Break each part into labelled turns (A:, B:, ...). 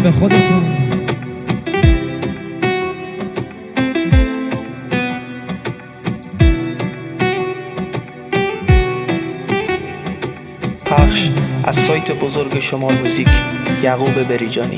A: میدیم به خودتون.
B: پخش از سایت بزرگ شمال موزیک، یعقوب بریجانی.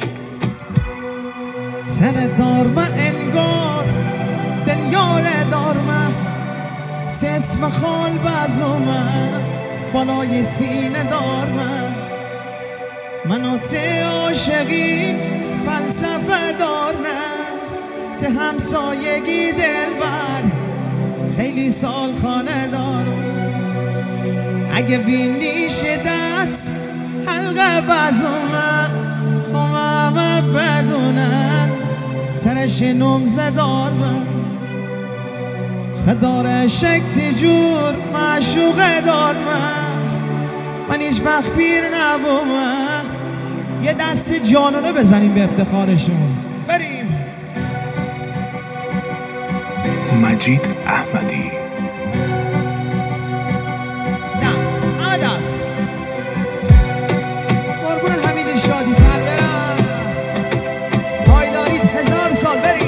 A: تن دارمه انگار دنیاره دارمه تسم خال بزومه بالای سینه دارمه منو ته عاشقی فلسفه دارمه ته همسایگی دلبر خیلی سال خانه دارم اگه بینیش دست حلقه بزومه همه بدونن سرش نمزه دارمه خدار شکتی جور معشوقه دارمه من هیچ وقت پیر نبومه یه دست جانانه بزنیم به افتخارشون بریم.
C: مجید احمدی
A: دست همه دست قربون حمید شادی پر برم پایدارید 1000 سال بریم.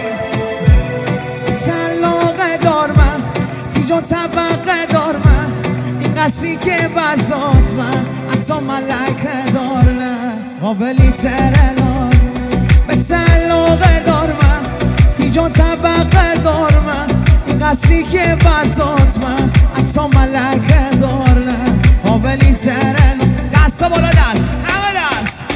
A: طلاقه دارمه تیجان طبقه دارمه این قصری که بزات من حتی ملکه دارمه قابلی ترلان به طلاقه دارمه تیجان طبقه دارمه این قصری که بزات من حتی ملکه دارمه قابلی ترلان دستا بالا دست همه دست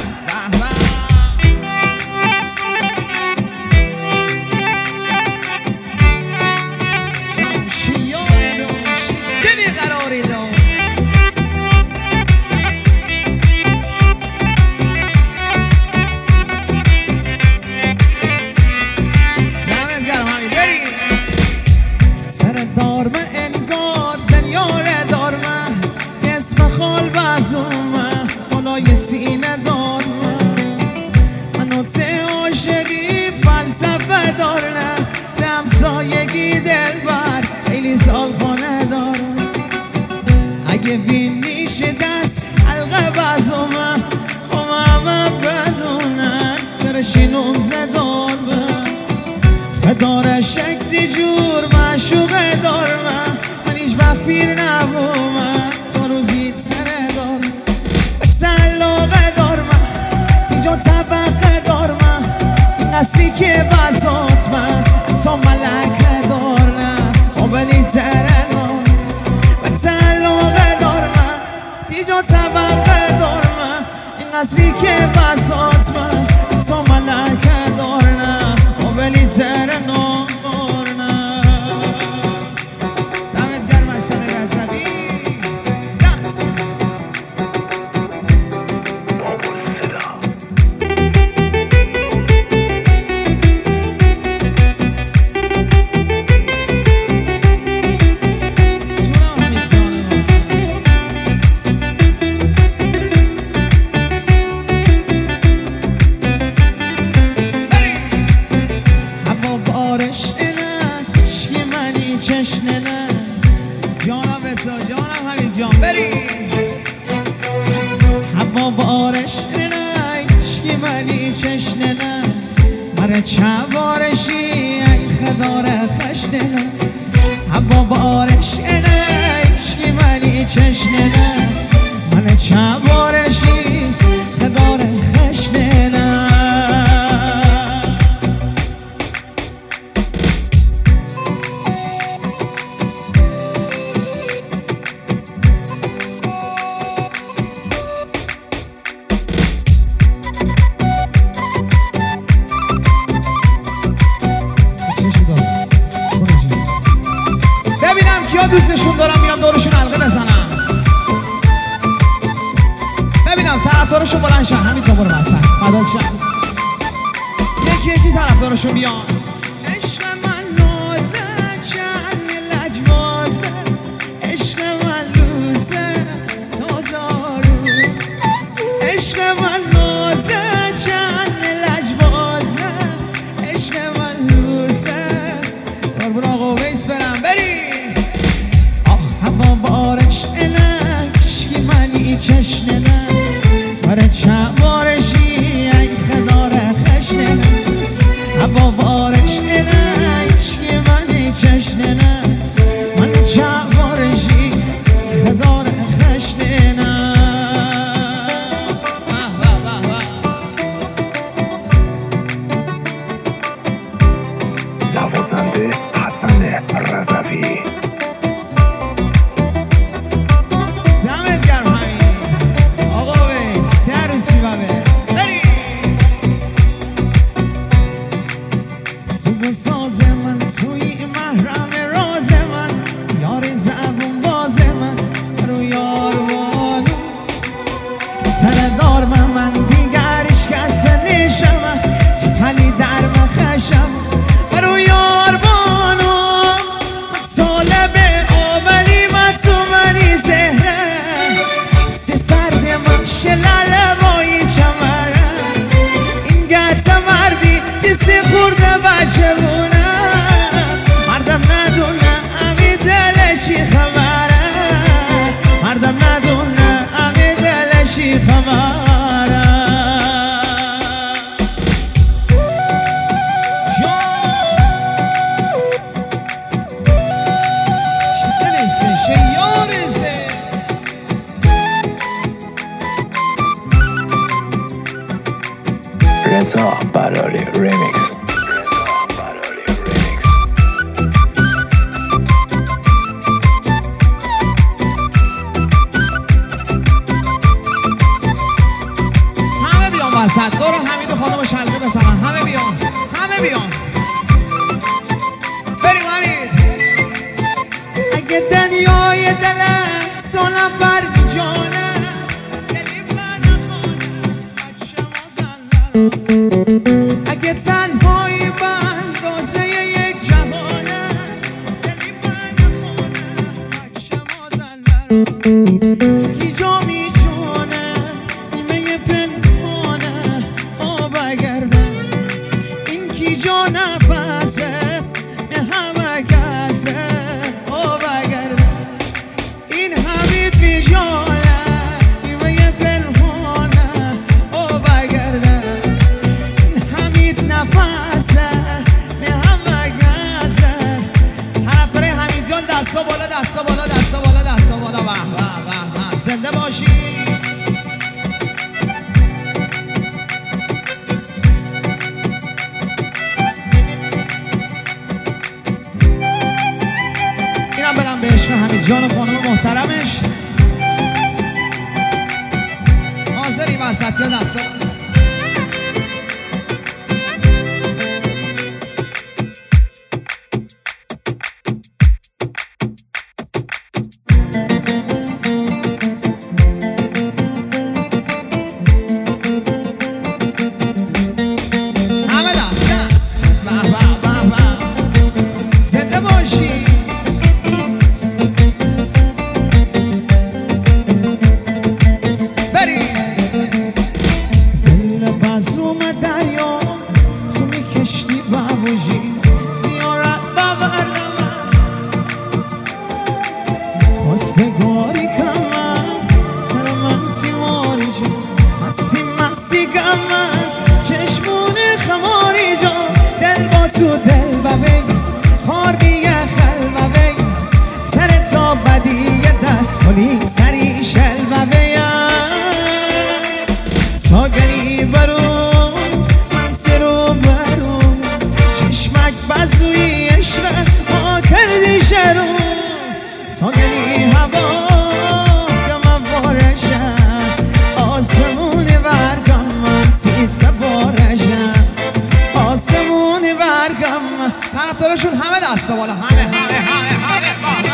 A: سینه دارمه منو ته عاشقی فلسفه دارمه ته همسایگی دلبر خیلی سال خانه دارم اگه بینیش دست حلقه بزومه همه بدونن ترش نمزه دارمه خدار شکتی جور معشوقه دارمه من هیچ وقت پیر نبومه تا روزی تره دارم طلاقه دارمه تیجان طبقه دارمه این قصری که بزات من تا ملکه دارم قابلی ترنم و طلاقه دارمه تیجان طبقه دارمه این قصری که بزات من تا ملکه دارم قابلی ترنم دمت گرم از سر رزوی دست چوارشی ای خدار خشنه هوا بارش اینه عشقی منی چشنه من چوارشی خدار خشنه دوستشون دارم میان دورشون حلقه بزنم ببینم طرفدارشون بلند شن همینطور برو مثلا مداد شن یکی یکی طرفدارشون بیان عشق من نازه چند لجبازه عشق من لوزه تازه روز عشق من نازه چند لجبازه عشق من لوزه قربون آقا ویس برم بریم بارش انشکی منی چشنه نه برای چوارشی ای خدار سردار من دیگرش کس نشم تپلی در مخشم برو یار بانو طالب آولی من تو منی زهره سی سرد من شلال بایی چمره این گت مردی دیسی خورده بچه بونه مردم ندونه امی دلشی خبره مردم ندونه امی دلشی خبره
C: رضا براری ریمیکس.
A: همه بیان وسط برو حمید و خانم شلقه بزنن همه بیان همه بیان بریم حمید اگه دنیای دلت سنم بر جانه دلی من خانه بچه مازنده اگه تنهایی بندازه یک جوانه دلی من خانه بچه مازنده کی جا می جونه نیمه پنهانه آب گردن این کی جا نفسه همه کسه آب گردن این حمید بی جاله نیمه پنهانه آب گردن این حمید نفسه همه کسه طرفدار حمید جان دستا بالا دستا بالا دستا بالا دستا بالا به به به زنده باشی اینم برم به عشق حمید جان و خانم محترمش حاضری وسط یا دستا همه دست به به به به زنده باشی بریم دل بازوم دریا تو میکشتی بابوجی زیارت ببردم خواستگاری کمم سر من تیماری جون مستی مستی گمم چشمون خماری جان دل با تو دل ببین خاردی خل ببین سر تا بدی دست خلی سری شل ببین تا گری برون من ترو برون چشمک بزوی عشق ما کردی شرون تا گری هوا کم بارشم آسمونی برگم من تیسته بارشم آسمونی برگم طرفدارشون همه دستا بالا همه